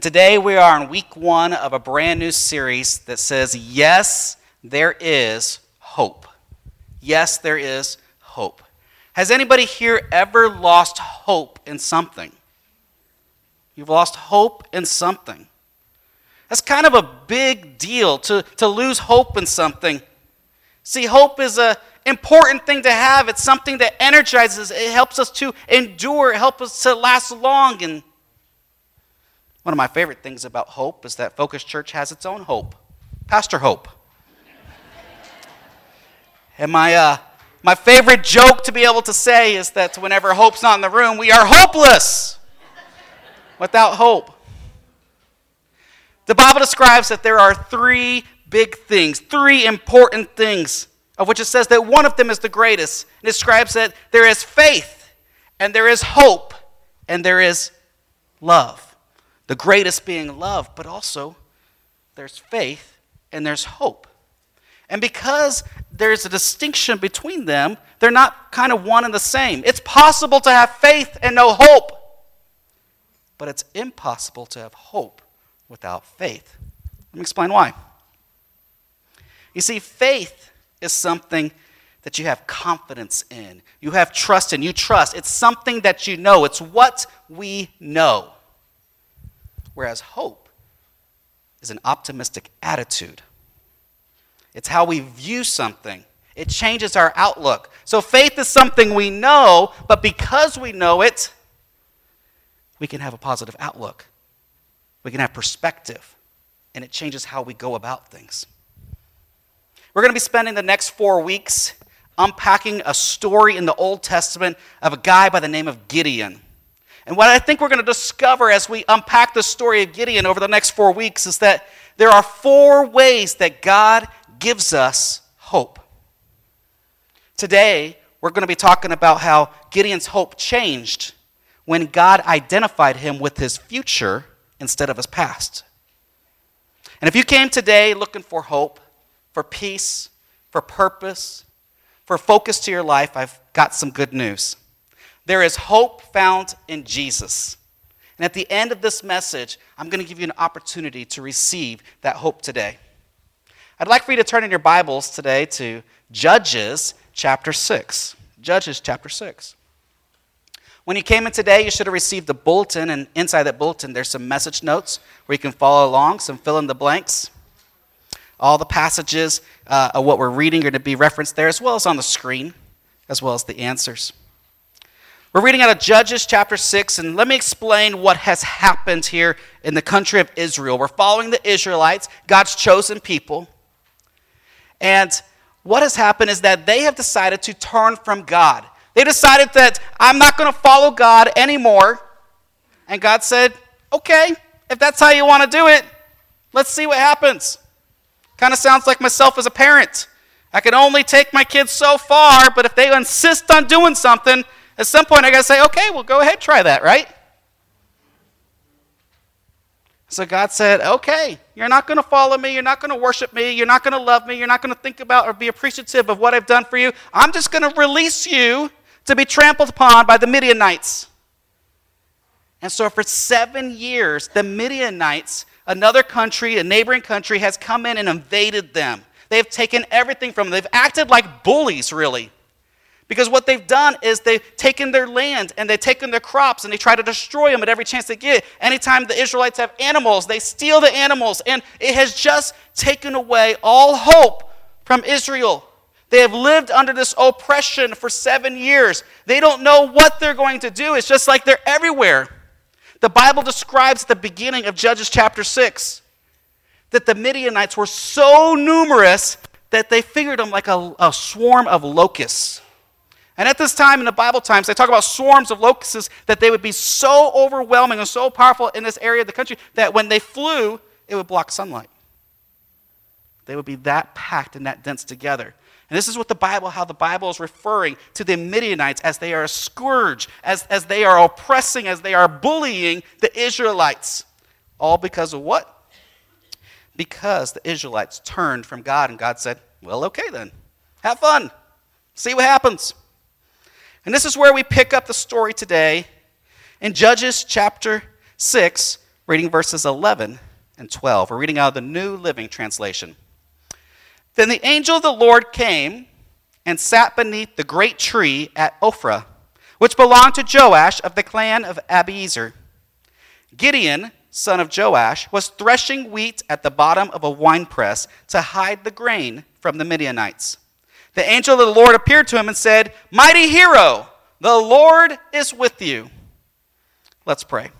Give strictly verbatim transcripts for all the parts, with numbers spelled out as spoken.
Today we are in week one of a brand new series that says, yes, there is hope. Yes, there is hope. Has anybody here ever lost hope in something? You've lost hope in something. That's kind of a big deal to, to lose hope in something. See, hope is an important thing to have. It's something that energizes. It helps us to endure. It helps us to last long. And one of my favorite things about hope is that Focus Church has its own hope, Pastor Hope. And my uh, my favorite joke to be able to say is that whenever Hope's not in the room, we are hopeless without hope. The Bible describes that there are three big things, three important things, of which it says that one of them is the greatest. It describes that there is faith, and there is hope, and there is love. The greatest being love, but also there's faith and there's hope. And because there's a distinction between them, they're not kind of one and the same. It's possible to have faith and no hope, but it's impossible to have hope without faith. Let me explain why. You see, faith is something that you have confidence in. You have trust in. You trust. It's something that you know. It's what we know. Whereas hope is an optimistic attitude. It's how we view something. It changes our outlook. So faith is something we know, but because we know it, we can have a positive outlook. We can have perspective, and it changes how we go about things. We're going to be spending the next four weeks unpacking a story in the Old Testament of a guy by the name of Gideon. And what I think we're going to discover as we unpack the story of Gideon over the next four weeks is that there are four ways that God gives us hope. Today, we're going to be talking about how Gideon's hope changed when God identified him with his future instead of his past. And if you came today looking for hope, for peace, for purpose, for focus to your life, I've got some good news. There is hope found in Jesus. And at the end of this message, I'm going to give you an opportunity to receive that hope today. I'd like for you to turn in your Bibles today to Judges chapter six. Judges chapter six. When you came in today, you should have received a bulletin, and inside that bulletin, there's some message notes where you can follow along, some fill in the blanks. All the passages uh, of what we're reading are going to be referenced there, as well as on the screen, as well as the answers. We're reading out of Judges chapter six, and let me explain what has happened here in the country of Israel. We're following the Israelites, God's chosen people. And what has happened is that they have decided to turn from God. They decided that I'm not going to follow God anymore. And God said, okay, if that's how you want to do it, let's see what happens. Kind of sounds like myself as a parent. I can only take my kids so far, but if they insist on doing something, at some point, I got to say, okay, well, go ahead, try that, right? So God said, okay, you're not going to follow me. You're not going to worship me. You're not going to love me. You're not going to think about or be appreciative of what I've done for you. I'm just going to release you to be trampled upon by the Midianites. And so for seven years, the Midianites, another country, a neighboring country, has come in and invaded them. They've taken everything from them. They've acted like bullies, really. Because what they've done is they've taken their land and they've taken their crops and they try to destroy them at every chance they get. Anytime the Israelites have animals, they steal the animals. And it has just taken away all hope from Israel. They have lived under this oppression for seven years. They don't know what they're going to do. It's just like they're everywhere. The Bible describes at the beginning of Judges chapter six that the Midianites were so numerous that they figured them like a, a swarm of locusts. And at this time in the Bible times, they talk about swarms of locusts, that they would be so overwhelming and so powerful in this area of the country that when they flew, it would block sunlight. They would be that packed and that dense together. And this is what the Bible, how the Bible is referring to the Midianites as they are a scourge, as, as they are oppressing, as they are bullying the Israelites. All because of what? Because the Israelites turned from God, and God said, well, okay then, have fun, see what happens. And this is where we pick up the story today in Judges chapter six, reading verses eleven and twelve. We're reading out of the New Living Translation. Then the angel of the Lord came and sat beneath the great tree at Ophrah, which belonged to Joash of the clan of Abiezer. Gideon, son of Joash, was threshing wheat at the bottom of a winepress to hide the grain from the Midianites. The angel of the Lord appeared to him and said, "Mighty hero, the Lord is with you." Let's pray.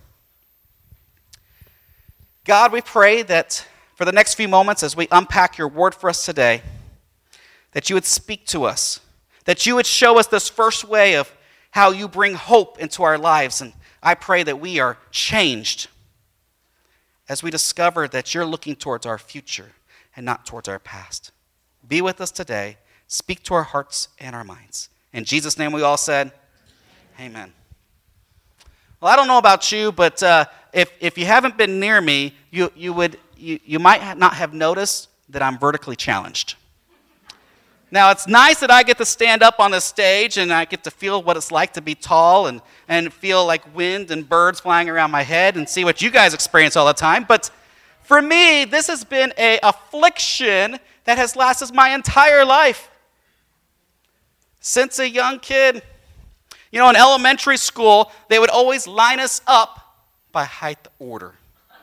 God, we pray that for the next few moments as we unpack your word for us today, that you would speak to us, that you would show us this first way of how you bring hope into our lives. And I pray that we are changed as we discover that you're looking towards our future and not towards our past. Be with us today. Speak to our hearts and our minds. In Jesus' name we all said, amen. Well, I don't know about you, but uh, if, if you haven't been near me, you, you, would, you, you might not have noticed that I'm vertically challenged. Now, it's nice that I get to stand up on the stage and I get to feel what it's like to be tall and, and feel like wind and birds flying around my head and see what you guys experience all the time. But for me, this has been an affliction that has lasted my entire life. Since a young kid. You know, in elementary school, they would always line us up by height order.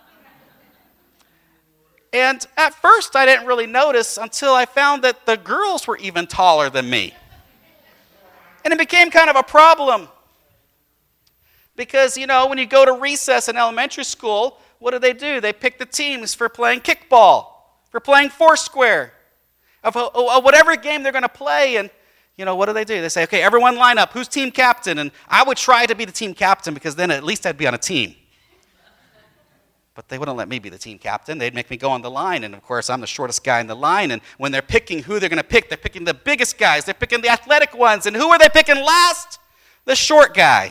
And at first, I didn't really notice until I found that the girls were even taller than me. And it became kind of a problem. Because, you know, when you go to recess in elementary school, what do they do? They pick the teams for playing kickball, for playing foursquare, of, of whatever game they're going to play. And, you know, what do they do? They say, okay, everyone line up. Who's team captain? And I would try to be the team captain because then at least I'd be on a team. But they wouldn't let me be the team captain. They'd make me go on the line. And, of course, I'm the shortest guy in the line. And when they're picking who they're going to pick, they're picking the biggest guys. They're picking the athletic ones. And who are they picking last? The short guy.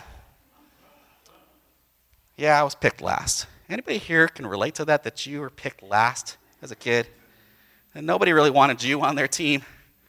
Yeah, I was picked last. Anybody here can relate to that, that you were picked last as a kid? And nobody really wanted you on their team?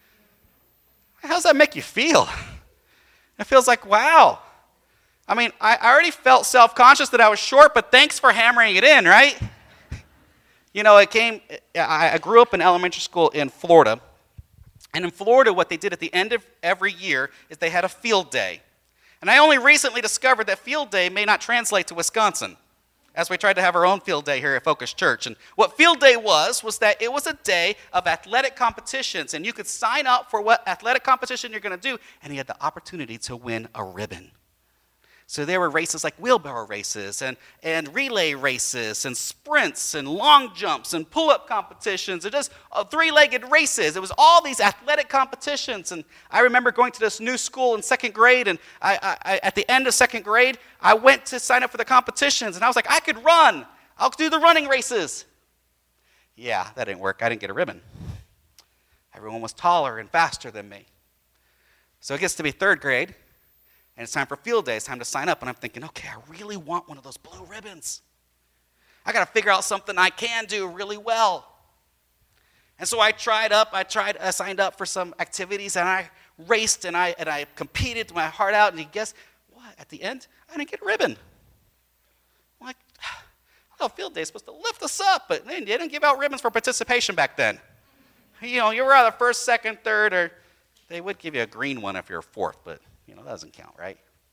How does that make you feel? It feels like, wow. I mean, I already felt self-conscious that I was short, but thanks for hammering it in, right? You know, it came, I grew up in elementary school in Florida. And in Florida, what they did at the end of every year is they had a field day. And I only recently discovered that field day may not translate to Wisconsin, as we tried to have our own field day here at Focus Church. And what field day was, was that it was a day of athletic competitions. And you could sign up for what athletic competition you're going to do, and you had the opportunity to win a ribbon. So there were races like wheelbarrow races and, and relay races and sprints and long jumps and pull-up competitions and just uh, three-legged races. It was all these athletic competitions. And I remember going to this new school in second grade, and I, I, at the end of second grade, I went to sign up for the competitions. And I was like, I could run. I'll do the running races. Yeah, that didn't work. I didn't get a ribbon. Everyone was taller and faster than me. So it gets to be third grade. And it's time for field day. It's time to sign up. And I'm thinking, okay, I really want one of those blue ribbons. I got to figure out something I can do really well. And so I tried up. I tried. I signed up for some activities, and I raced, and I and I competed my heart out. And guess what? At the end, I didn't get a ribbon. I'm like, I thought field day is supposed to lift us up, but they didn't give out ribbons for participation back then. You know, you were either first, second, third, or they would give you a green one if you're fourth, but you know, that doesn't count, right?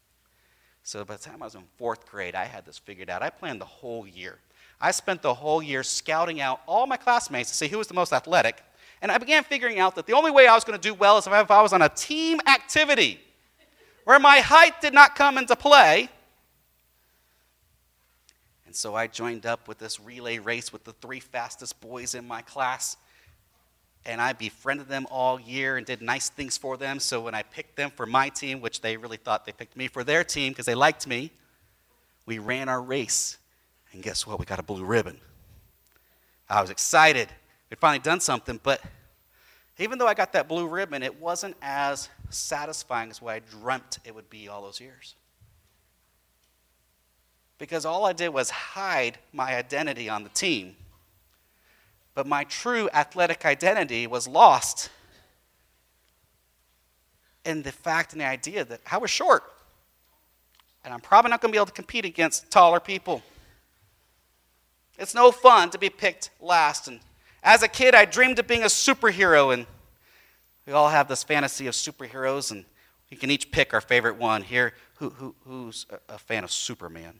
So by the time I was in fourth grade, I had this figured out. I planned the whole year. I spent the whole year scouting out all my classmates to see who was the most athletic. And I began figuring out that the only way I was going to do well is if I was on a team activity where my height did not come into play. And so I joined up with this relay race with the three fastest boys in my class. And I befriended them all year and did nice things for them. So when I picked them for my team, which they really thought they picked me for their team because they liked me, we ran our race. And guess what? We got a blue ribbon. I was excited. We'd finally done something. But even though I got that blue ribbon, it wasn't as satisfying as what I dreamt it would be all those years. Because all I did was hide my identity on the team. But my true athletic identity was lost in the fact and the idea that I was short. And I'm probably not going to be able to compete against taller people. It's no fun to be picked last. And as a kid, I dreamed of being a superhero, and we all have this fantasy of superheroes, and we can each pick our favorite one. Here, who, who, who's a fan of Superman?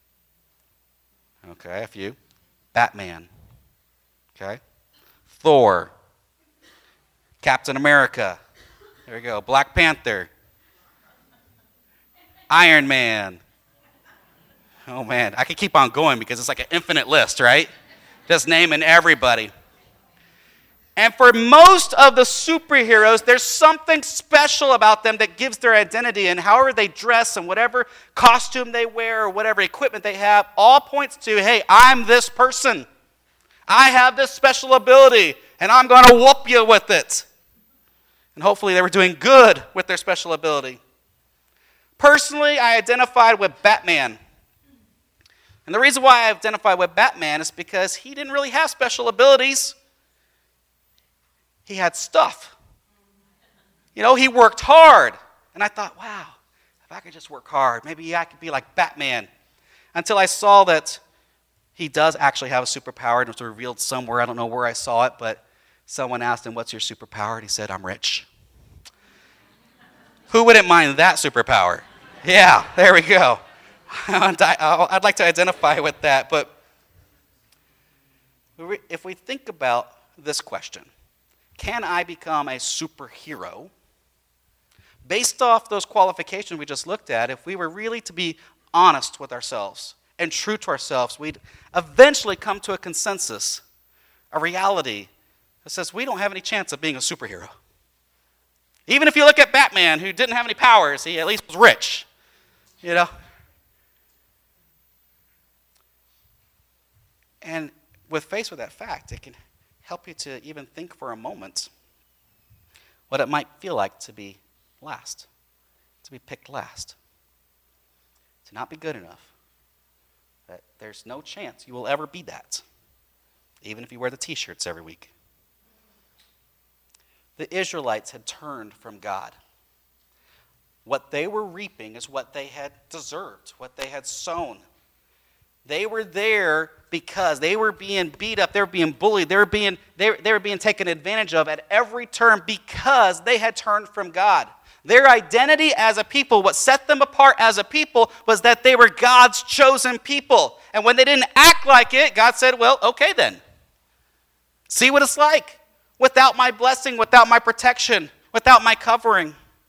Okay, a few. Batman. Okay. Thor. Captain America. There we go. Black Panther. Iron Man. Oh, man. I could keep on going because it's like an infinite list, right? Just naming everybody. And for most of the superheroes, there's something special about them that gives their identity, and however they dress and whatever costume they wear or whatever equipment they have all points to, hey, I'm this person. I have this special ability, and I'm going to whoop you with it. And hopefully they were doing good with their special ability. Personally, I identified with Batman. And the reason why I identified with Batman is because he didn't really have special abilities. He had stuff. You know, he worked hard. And I thought, wow, if I could just work hard, maybe I could be like Batman. Until I saw that he does actually have a superpower. It was revealed somewhere. I don't know where I saw it, but someone asked him, what's your superpower? And he said, I'm rich. Who wouldn't mind that superpower? Yeah, there we go. I'd like to identify with that. But if we think about this question, can I become a superhero? Based off those qualifications we just looked at, if we were really to be honest with ourselves and true to ourselves, we'd eventually come to a consensus, a reality that says we don't have any chance of being a superhero. Even if you look at Batman, who didn't have any powers, he at least was rich, you know? And with faced with that fact, it can help you to even think for a moment what it might feel like to be last, to be picked last, to not be good enough, that there's no chance you will ever be that, even if you wear the t-shirts every week. The Israelites had turned from God. What they were reaping is what they had deserved, what they had sown. They were there because they were being beat up, they were being bullied, they were being, they, they were being taken advantage of at every turn because they had turned from God. Their identity as a people, what set them apart as a people, was that they were God's chosen people. And when they didn't act like it, God said, well, okay then. See what it's like without my blessing, without my protection, without my covering.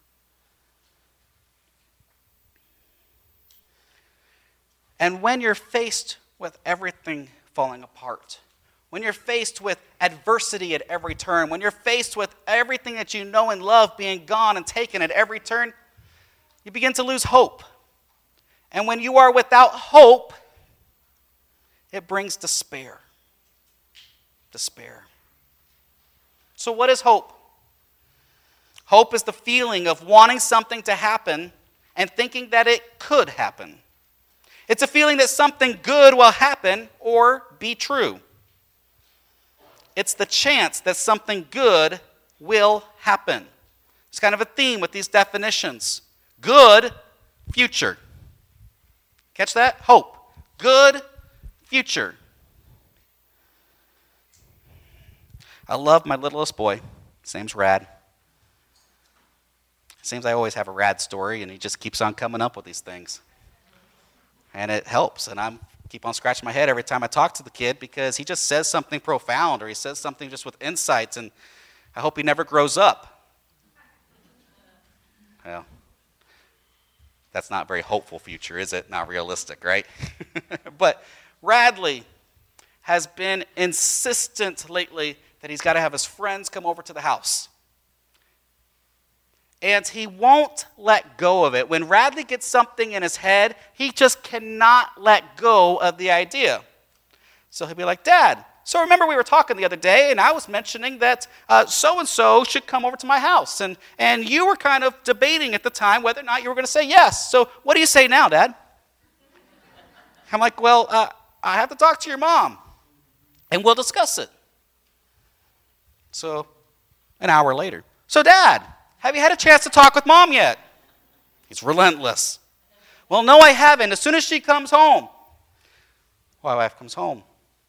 And when you're faced with everything falling apart, when you're faced with adversity at every turn, when you're faced with everything that you know and love being gone and taken at every turn, you begin to lose hope. And when you are without hope, it brings despair. Despair. So what is hope? Hope is the feeling of wanting something to happen and thinking that it could happen. It's a feeling that something good will happen or be true. It's the chance that something good will happen. It's kind of a theme with these definitions. Good, future. Catch that? Hope. Good, future. I love my littlest boy. His name's Rad. It seems I always have a Rad story, and he just keeps on coming up with these things. And it helps, and I keep on scratching my head every time I talk to the kid because he just says something profound or he says something just with insights, and I hope he never grows up. Well, that's not a very hopeful future, is it? Not realistic, right? But Radley has been insistent lately that he's got to have his friends come over to the house. And he won't let go of it. When Radley gets something in his head, he just cannot let go of the idea. So he'll be like, Dad, so remember we were talking the other day, and I was mentioning that uh, so-and-so should come over to my house. And, and you were kind of debating at the time whether or not you were going to say yes. So what do you say now, Dad? I'm like, well, uh, I have to talk to your mom, and we'll discuss it. So an hour later. So, Dad, have you had a chance to talk with Mom yet? He's relentless. Well, no, I haven't. As soon as she comes home. My wife comes home.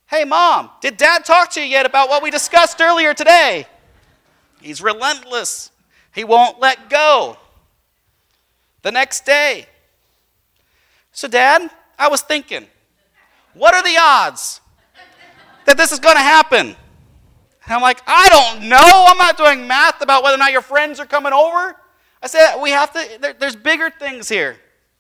Hey, Mom, did Dad talk to you yet about what we discussed earlier today? He's relentless. He won't let go. The next day, so Dad, I was thinking, what are the odds that this is going to happen? And I'm like, I don't know. I'm not doing math about whether or not your friends are coming over. I said, we have to, there, there's bigger things here.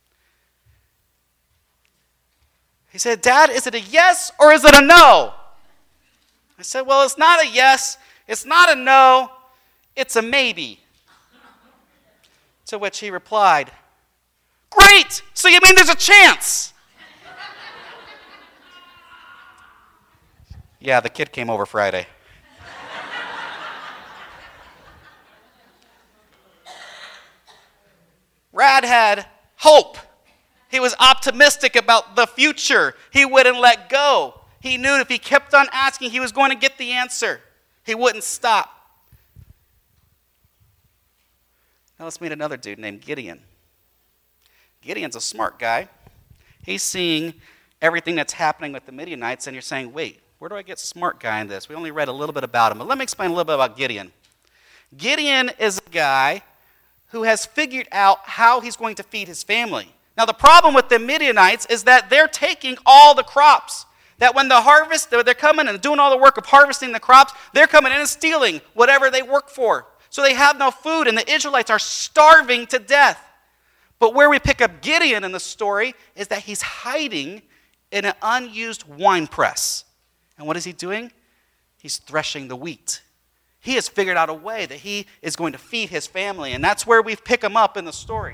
He said, Dad, is it a yes or is it a no? I said, well, it's not a yes. It's not a no. It's a maybe. To which he replied, great! So you mean there's a chance? Yeah, the kid came over Friday. Rad had hope. He was optimistic about the future. He wouldn't let go. He knew if he kept on asking, he was going to get the answer. He wouldn't stop. Now let's meet another dude named Gideon. Gideon's a smart guy. He's seeing everything that's happening with the Midianites, and you're saying, wait, where do I get smart guy in this? We only read a little bit about him. But let me explain a little bit about Gideon. Gideon is a guy who has figured out how he's going to feed his family. Now, the problem with the Midianites is that they're taking all the crops. That when the harvest, they're coming and doing all the work of harvesting the crops, they're coming in and stealing whatever they work for. So they have no food, and the Israelites are starving to death. But where we pick up Gideon in the story is that he's hiding in an unused wine press. And what is he doing? He's threshing the wheat. He has figured out a way that he is going to feed his family, and that's where we pick him up in the story.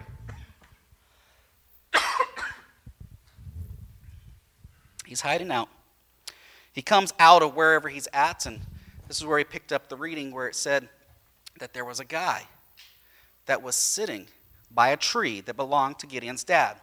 He's hiding out. He comes out of wherever he's at, and this is where he picked up the reading where it said that there was a guy that was sitting by a tree that belonged to Gideon's dad.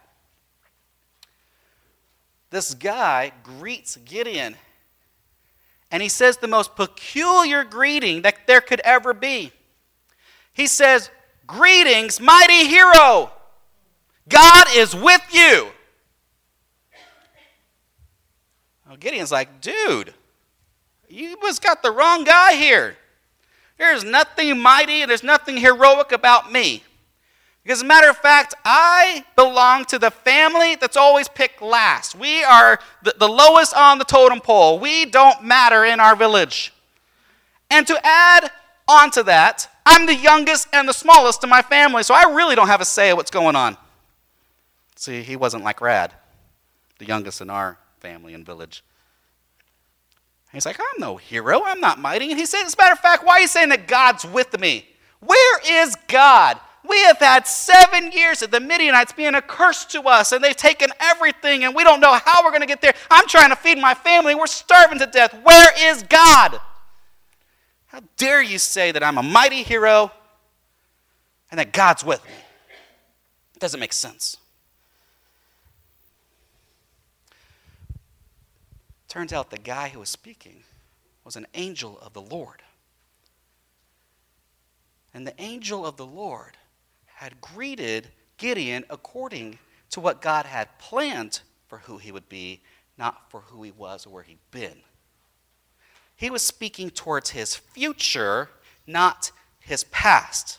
This guy greets Gideon, and he says the most peculiar greeting that there could ever be. He says, greetings, mighty hero. God is with you. Well, Gideon's like, dude, you must got the wrong guy here. There's nothing mighty and there's nothing heroic about me. Because as a matter of fact, I belong to the family that's always picked last. We are the, the lowest on the totem pole. We don't matter in our village. And to add on to that, I'm the youngest and the smallest in my family, so I really don't have a say at what's going on. See, he wasn't like Rad, the youngest in our family and village. He's like, I'm no hero. I'm not mighty. And he said, as a matter of fact, why are you saying that God's with me? Where is God? We have had seven years of the Midianites being a curse to us, and they've taken everything, and we don't know how we're going to get there. I'm trying to feed my family. We're starving to death. Where is God? How dare you say that I'm a mighty hero and that God's with me? It doesn't make sense. Turns out the guy who was speaking was an angel of the Lord. And the angel of the Lord had greeted Gideon according to what God had planned for who he would be, not for who he was or where he'd been. He was speaking towards his future, not his past.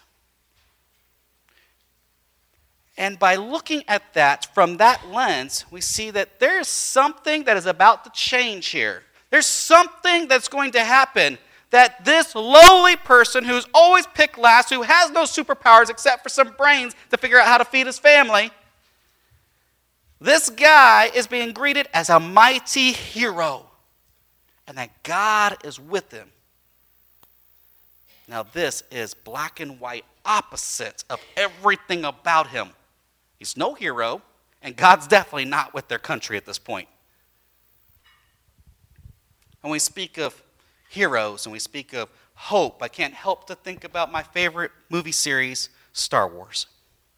And by looking at that from that lens, we see that there's something that is about to change here. There's something that's going to happen that this lowly person who's always picked last, who has no superpowers except for some brains to figure out how to feed his family, this guy is being greeted as a mighty hero and that God is with him. Now this is black and white opposite of everything about him. He's no hero, and God's definitely not with their country at this point. When we speak of heroes and we speak of hope, I can't help to think about my favorite movie series, Star Wars.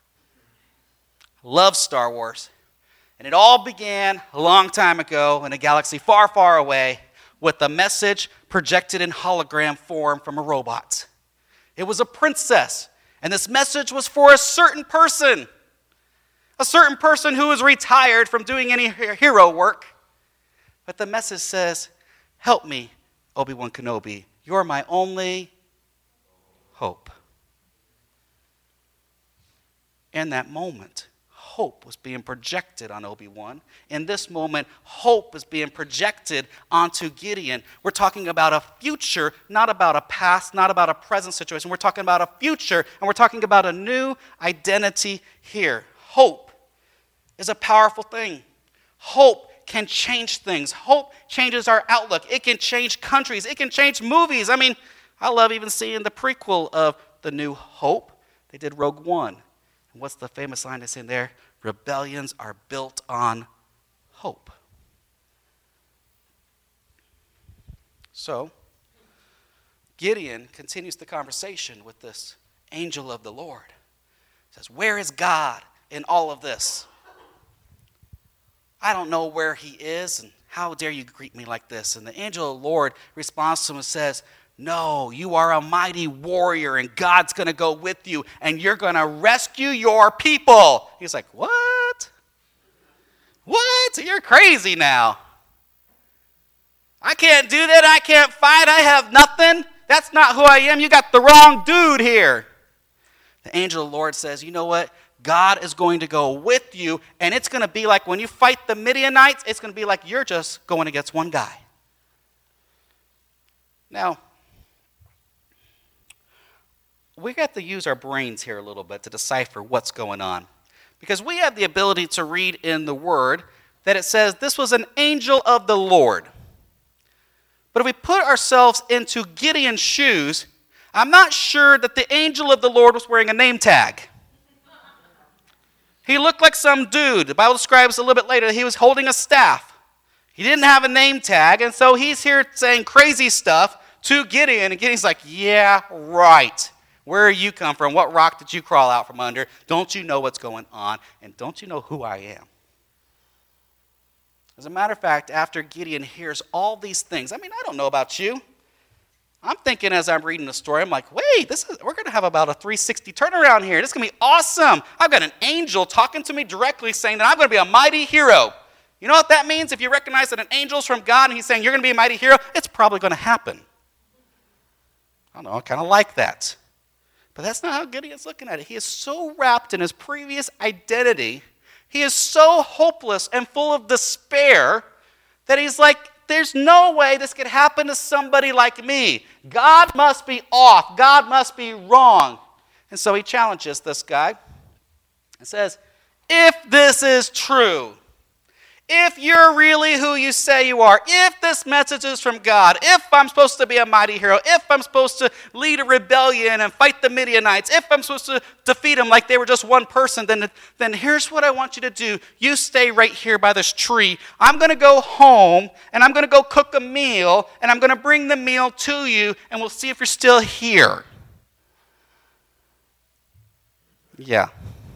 I love Star Wars. And it all began a long time ago in a galaxy far, far away with a message projected in hologram form from a robot. It was a princess, and this message was for a certain person. A certain person who is retired from doing any hero work. But the message says, Help me, Obi-Wan Kenobi. You're my only hope. In that moment, hope was being projected on Obi-Wan. In this moment, hope is being projected onto Gideon. We're talking about a future, not about a past, not about a present situation. We're talking about a future, and we're talking about a new identity here. Hope is a powerful thing. Hope can change things. Hope changes our outlook. It can change countries. It can change movies. I mean, I love even seeing the prequel of The New Hope. They did Rogue One. And what's the famous line that's in there? Rebellions are built on hope. So, Gideon continues the conversation with this angel of the Lord. He says, where is God in all of this? I don't know where he is, and how dare you greet me like this? And the angel of the Lord responds to him and says, no, you are a mighty warrior, and God's going to go with you, and you're going to rescue your people. He's like, what? What? You're crazy now. I can't do that. I can't fight. I have nothing. That's not who I am. You got the wrong dude here. The angel of the Lord says, you know what? God is going to go with you, and it's going to be like when you fight the Midianites, it's going to be like you're just going against one guy. Now, we got to use our brains here a little bit to decipher what's going on. Because we have the ability to read in the Word that it says this was an angel of the Lord. But if we put ourselves into Gideon's shoes, I'm not sure that the angel of the Lord was wearing a name tag. He looked like some dude. The Bible describes a little bit later that he was holding a staff. He didn't have a name tag, and so he's here saying crazy stuff to Gideon, and Gideon's like, yeah, right. Where you come from? What rock did you crawl out from under? Don't you know what's going on? And don't you know who I am? As a matter of fact, after Gideon hears all these things, I mean, I don't know about you. I'm thinking as I'm reading the story, I'm like, wait, this is, we're going to have about a three sixty turnaround here. This is going to be awesome. I've got an angel talking to me directly saying that I'm going to be a mighty hero. You know what that means? If you recognize that an angel's from God and he's saying you're going to be a mighty hero, it's probably going to happen. I don't know, I kind of like that. But that's not how Gideon's looking at it. He is so wrapped in his previous identity. He is so hopeless and full of despair that he's like, there's no way this could happen to somebody like me. God must be off. God must be wrong. And so he challenges this guy and says, if this is true, if you're really who you say you are, if this message is from God, if I'm supposed to be a mighty hero, if I'm supposed to lead a rebellion and fight the Midianites, if I'm supposed to defeat them like they were just one person, then, then here's what I want you to do. You stay right here by this tree. I'm going to go home, and I'm going to go cook a meal, and I'm going to bring the meal to you, and we'll see if you're still here. Yeah.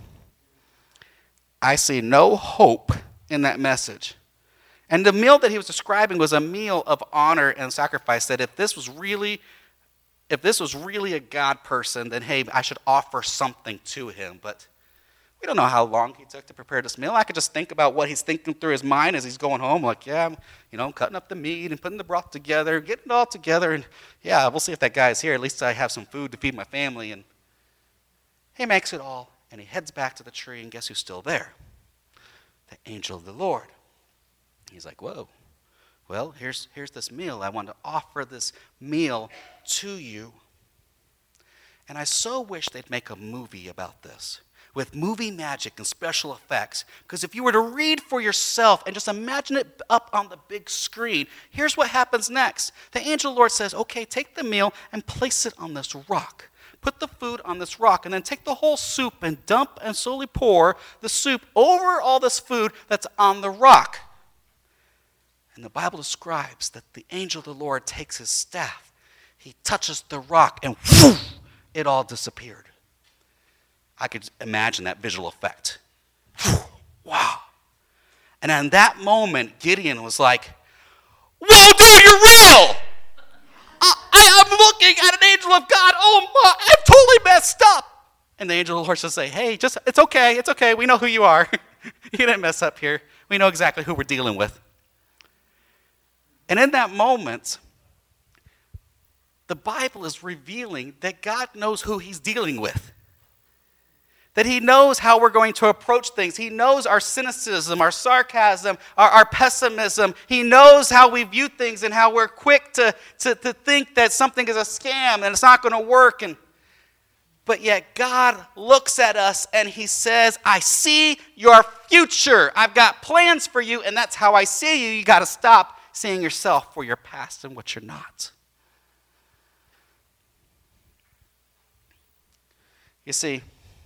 I see no hope in that message. And the meal that he was describing was a meal of honor and sacrifice, that if this was really if this was really a God person, then hey, I should offer something to him. But we don't know how long he took to prepare this meal. I could just think about what he's thinking through his mind as he's going home, like, yeah, I'm, you know, I'm cutting up the meat and putting the broth together, getting it all together, and yeah, we'll see if that guy's here. At least I have some food to feed my family. And he makes it all, and he heads back to the tree, and guess who's still there? The angel of the Lord. He's like, whoa, well, here's, here's this meal. I want to offer this meal to you. And I so wish they'd make a movie about this with movie magic and special effects. Because if you were to read for yourself and just imagine it up on the big screen, here's what happens next. The angel of the Lord says, okay, take the meal and place it on this rock. Put the food on this rock, and then take the whole soup and dump and slowly pour the soup over all this food that's on the rock. And the Bible describes that the angel of the Lord takes his staff, he touches the rock, and whoosh, it all disappeared. I could imagine that visual effect. Wow. And in that moment, Gideon was like, whoa, dude, you're real! I am looking at an angel of God. Oh, my, I've totally messed up. And the angel of the Lord should say, hey, just it's okay. It's okay. We know who you are. You didn't mess up here. We know exactly who we're dealing with. And in that moment, the Bible is revealing that God knows who he's dealing with. That he knows how we're going to approach things. He knows our cynicism, our sarcasm, our, our pessimism. He knows how we view things and how we're quick to, to, to think that something is a scam and it's not going to work. And, but yet God looks at us and he says, I see your future. I've got plans for you, and that's how I see you. You got to stop seeing yourself for your past and what you're not. You see,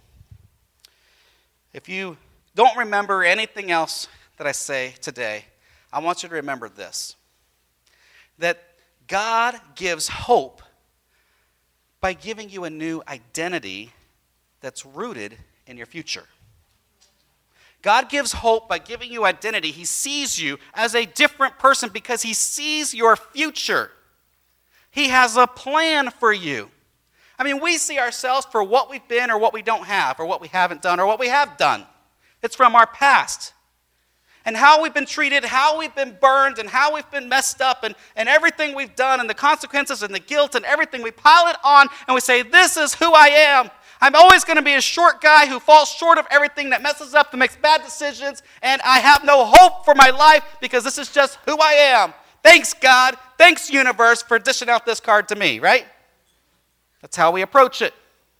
if you don't remember anything else that I say today, I want you to remember this. That God gives hope by giving you a new identity that's rooted in your future. God gives hope by giving you identity. He sees you as a different person because he sees your future. He has a plan for you. I mean, we see ourselves for what we've been or what we don't have or what we haven't done or what we have done. It's from our past. And how we've been treated, how we've been burned, and how we've been messed up, and, and everything we've done, and the consequences and the guilt and everything, we pile it on and we say, this is who I am. I'm always going to be a short guy who falls short of everything, that messes up, that makes bad decisions, and I have no hope for my life because this is just who I am. Thanks, God. Thanks, universe, for dishing out this card to me, right? That's how we approach it.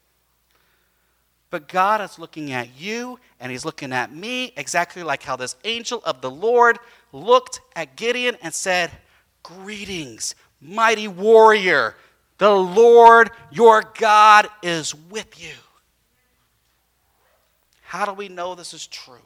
But God is looking at you, and he's looking at me exactly like how this angel of the Lord looked at Gideon and said, greetings, mighty warrior. The Lord your God is with you. How do we know this is true?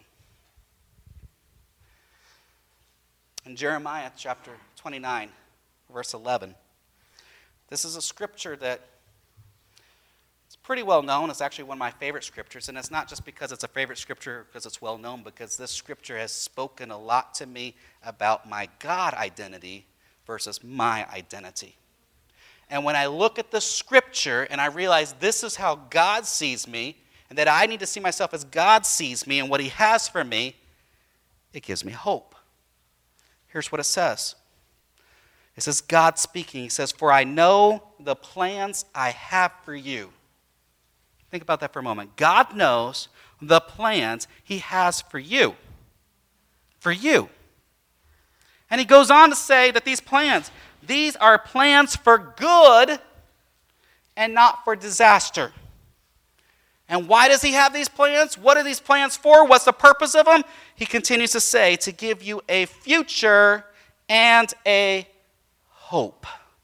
In Jeremiah chapter twenty-nine, verse eleven, this is a scripture that pretty well known. It's actually one of my favorite scriptures, and it's not just because it's a favorite scripture because it's well known, because this scripture has spoken a lot to me about my God identity versus my identity. And when I look at the scripture and I realize this is how God sees me, and that I need to see myself as God sees me and what he has for me, it gives me hope. Here's what it says. It says, God speaking, he says, for I know the plans I have for you. Think about that for a moment. God knows the plans he has for you. For you. And he goes on to say that these plans, these are plans for good and not for disaster. And why does he have these plans? What are these plans for? What's the purpose of them? He continues to say, to give you a future and a hope.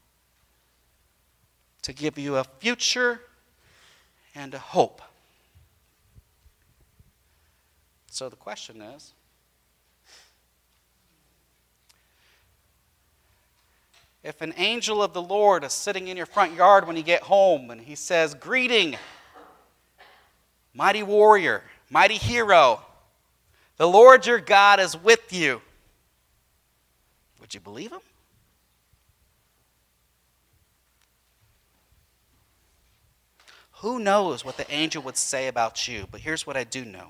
To give you a future and a hope. So the question is, if an angel of the Lord is sitting in your front yard when you get home and he says, greeting, mighty warrior, mighty hero, the Lord your God is with you, would you believe him? Who knows what the angel would say about you? But here's what I do know.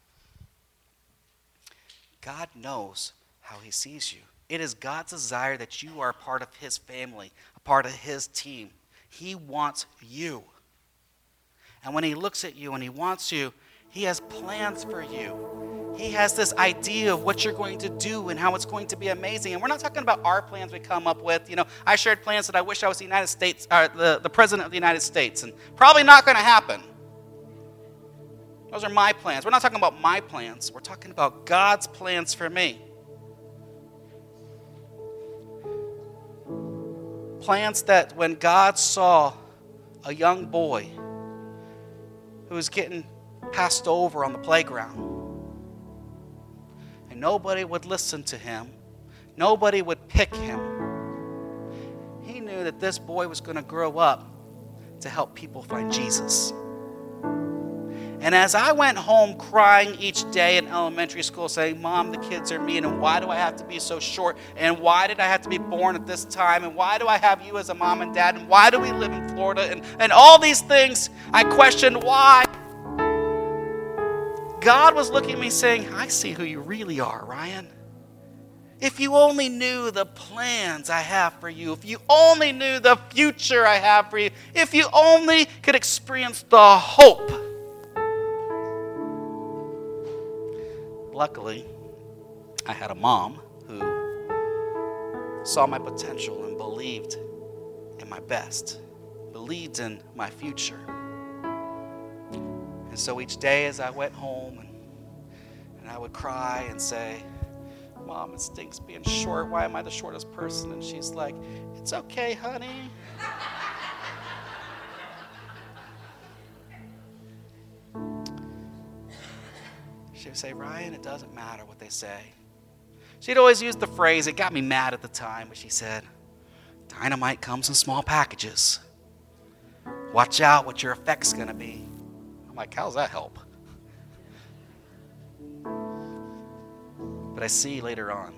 God knows how he sees you. It is God's desire that you are a part of his family, a part of his team. He wants you. And when he looks at you and he wants you, he has plans for you. He has this idea of what you're going to do and how it's going to be amazing. And we're not talking about our plans we come up with. You know, I shared plans that I wish I was the United States, uh, the, the president of the United States, and probably not going to happen. Those are my plans. We're not talking about my plans. We're talking about God's plans for me. Plans that when God saw a young boy who was getting passed over on the playground, and nobody would listen to him, nobody would pick him, he knew that this boy was going to grow up to help people find Jesus. And as I went home crying each day in elementary school saying, Mom, the kids are mean, and why do I have to be so short? And why did I have to be born at this time? And why do I have you as a mom and dad? And why do we live in Florida? And, and all these things, I questioned why. God was looking at me saying, I see who you really are, Ryan. If you only knew the plans I have for you, if you only knew the future I have for you, if you only could experience the hope. Luckily, I had a mom who saw my potential and believed in my best, believed in my future. And so each day as I went home and, and I would cry and say, Mom, it stinks being short. Why am I the shortest person? And she's like, it's okay, honey. She would say, Ryan, it doesn't matter what they say. She'd always use the phrase, it got me mad at the time, but she said, dynamite comes in small packages. Watch out what your effect's going to be. I'm like, how does that help? But I see later on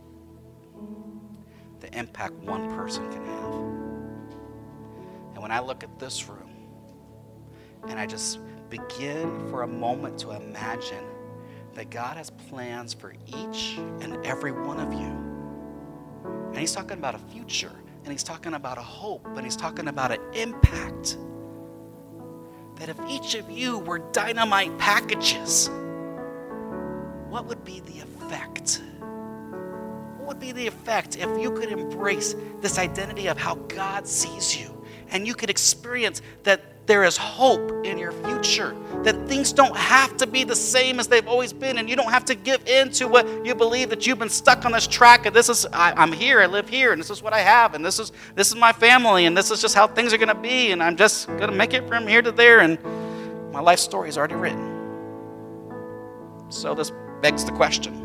the impact one person can have. And when I look at this room and I just begin for a moment to imagine that God has plans for each and every one of you. And he's talking about a future, and he's talking about a hope, and he's talking about an impact. That if each of you were dynamite packages, what would be the effect? What would be the effect if you could embrace this identity of how God sees you, and you could experience that there is hope in your future, that things don't have to be the same as they've always been, and you don't have to give in to what you believe, that you've been stuck on this track, and this is, I, I'm here, I live here, and this is what I have, and this is this is my family, and this is just how things are going to be, and I'm just going to make it from here to there, and my life story is already written. So this begs the question.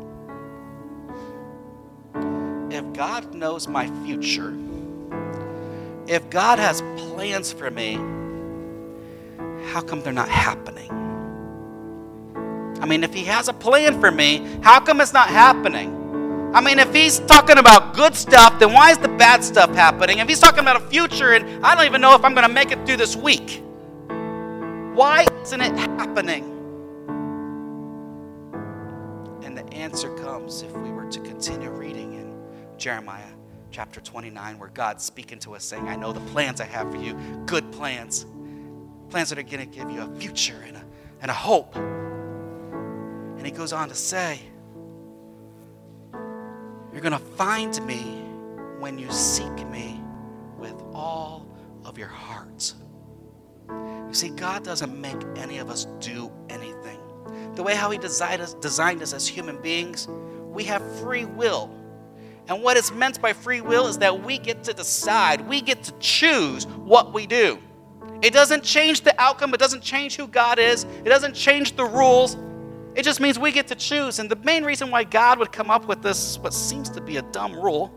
If God knows my future, if God has plans for me, how come they're not happening? I mean, if he has a plan for me, how come it's not happening? I mean, if he's talking about good stuff, then why is the bad stuff happening? If he's talking about a future and I don't even know if I'm going to make it through this week, why isn't it happening? And the answer comes if we were to continue reading in Jeremiah chapter twenty-nine, where God's speaking to us saying, I know the plans I have for you, good plans. Plans that are going to give you a future and a, and a hope. And he goes on to say, you're going to find me when you seek me with all of your heart. You see, God doesn't make any of us do anything. The way how he designed us, designed us as human beings, we have free will. And what is meant by free will is that we get to decide, we get to choose what we do. It doesn't change the outcome. It doesn't change who God is. It doesn't change the rules. It just means we get to choose. And the main reason why God would come up with this, what seems to be a dumb rule,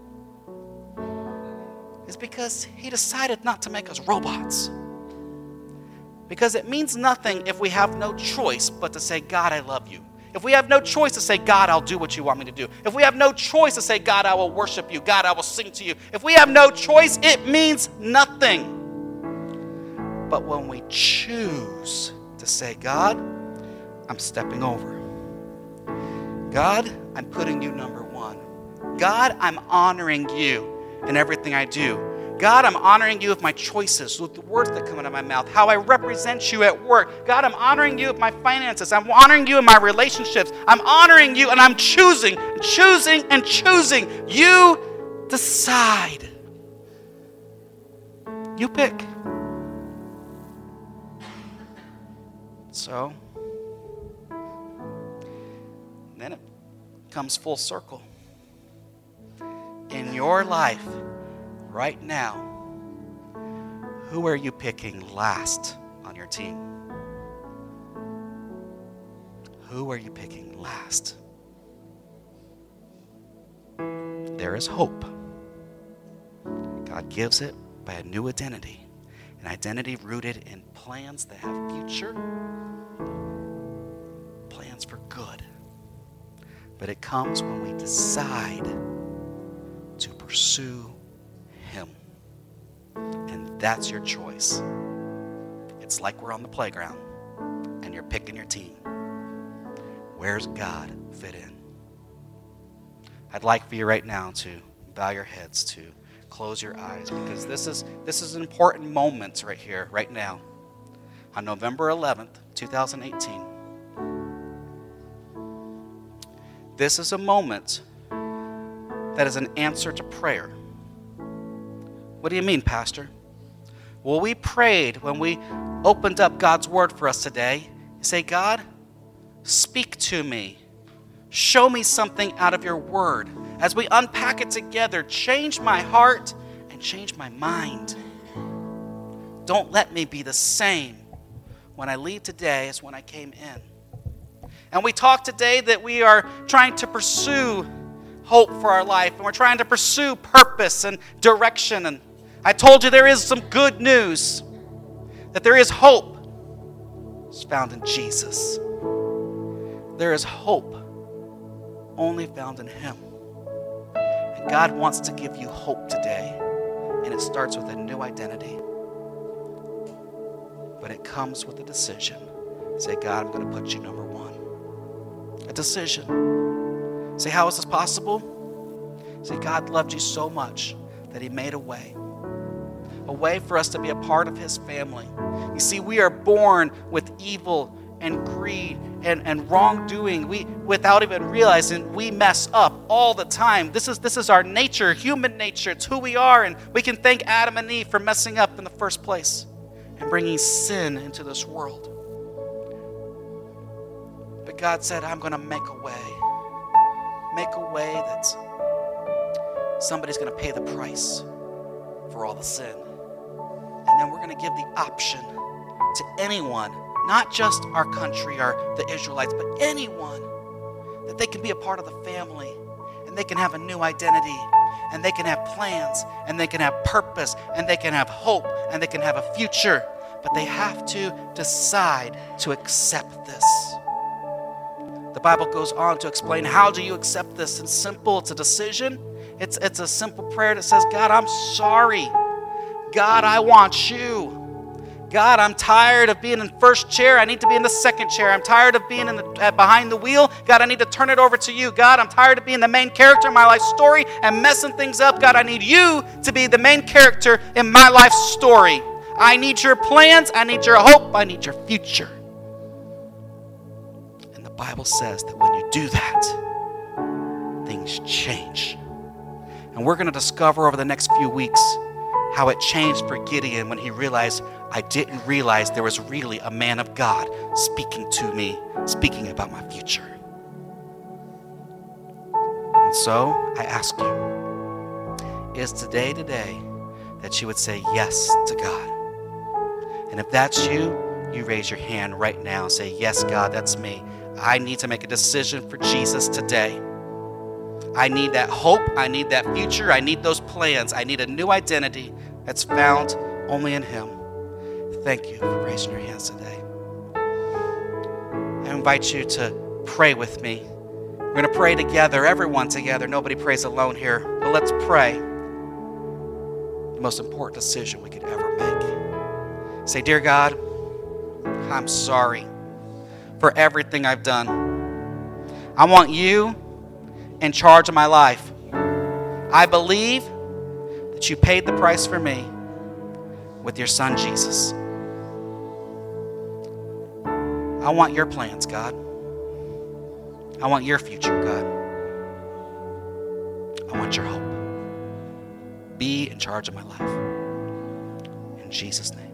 is because he decided not to make us robots. Because it means nothing if we have no choice but to say, God, I love you. If we have no choice to say, God, I'll do what you want me to do. If we have no choice to say, God, I will worship you. God, I will sing to you. If we have no choice, it means nothing. But when we choose to say, God, I'm stepping over. God, I'm putting you number one. God, I'm honoring you in everything I do. God, I'm honoring you with my choices, with the words that come out of my mouth, how I represent you at work. God, I'm honoring you with my finances. I'm honoring you in my relationships. I'm honoring you, and I'm choosing, choosing, and choosing. You decide. You pick. So, then it comes full circle. In your life, right now, who are you picking last on your team? Who are you picking last? There is hope. God gives it by a new identity, an identity rooted in plans that have future, plans for good. But it comes when we decide to pursue him. And that's your choice. It's like we're on the playground and you're picking your team. Where's God fit in? I'd like for you right now to bow your heads, to close your eyes, because this is this is an important moment right here, right now. On November eleventh, twenty eighteen. This is a moment that is an answer to prayer. What do you mean, Pastor? Well, we prayed when we opened up God's word for us today. You say, God, speak to me. Show me something out of your word. As we unpack it together, change my heart and change my mind. Don't let me be the same when I leave today as when I came in. And we talked today that we are trying to pursue hope for our life, and we're trying to pursue purpose and direction. And I told you there is some good news, that there is hope. It's found in Jesus. There is hope only found in Him. And God wants to give you hope today, and it starts with a new identity. But it comes with a decision. Say, God, I'm going to put you number one. A decision. Say, how is this possible? Say, God loved you so much that He made a way. A way for us to be a part of His family. You see, we are born with evil and greed and, and wrongdoing. We, without even realizing, we mess up all the time. This is, this is our nature, human nature. It's who we are, and we can thank Adam and Eve for messing up in the first place and bringing sin into this world. But God said, I'm going to make a way. Make a way that somebody's going to pay the price for all the sin. And then we're going to give the option to anyone, not just our country or the Israelites, but anyone, that they can be a part of the family, and they can have a new identity, and they can have plans, and they can have purpose, and they can have hope, and they can have a future. But they have to decide to accept this. The Bible goes on to explain, how do you accept this? It's simple. It's a decision. It's, it's a simple prayer that says, God, I'm sorry. God, I want you. God, I'm tired of being in first chair. I need to be in the second chair. I'm tired of being in the, uh, behind the wheel. God, I need to turn it over to you. God, I'm tired of being the main character in my life story and messing things up. God, I need you to be the main character in my life story. I need your plans. I need your hope. I need your future. And the Bible says that when you do that, things change. And we're going to discover over the next few weeks how it changed for Gideon when he realized, I didn't realize there was really a man of God speaking to me, speaking about my future. And so I ask you, is today today that you would say yes to God? And if that's you, you raise your hand right now and say, yes, God, that's me. I need to make a decision for Jesus today. I need that hope. I need that future. I need those plans. I need a new identity that's found only in Him. Thank you for raising your hands today. I invite you to pray with me. We're going to pray together, everyone together. Nobody prays alone here. But let's pray the most important decision we could ever make. Say, dear God, I'm sorry for everything I've done. I want you in charge of my life. I believe that you paid the price for me with your Son, Jesus. I want your plans, God. I want your future, God. I want your hope. Be in charge of my life. In Jesus' name.